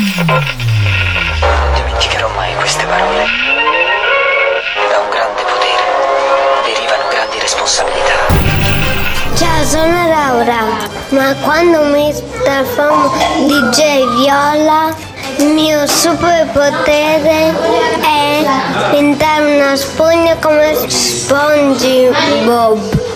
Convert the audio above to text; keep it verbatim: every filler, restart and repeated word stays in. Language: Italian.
Non dimenticherò mai queste parole. Da un grande potere derivano grandi responsabilità. Ciao, sono Laura, ma quando mister Famo D J viola, il mio superpotere è diventare una spugna come SpongeBob.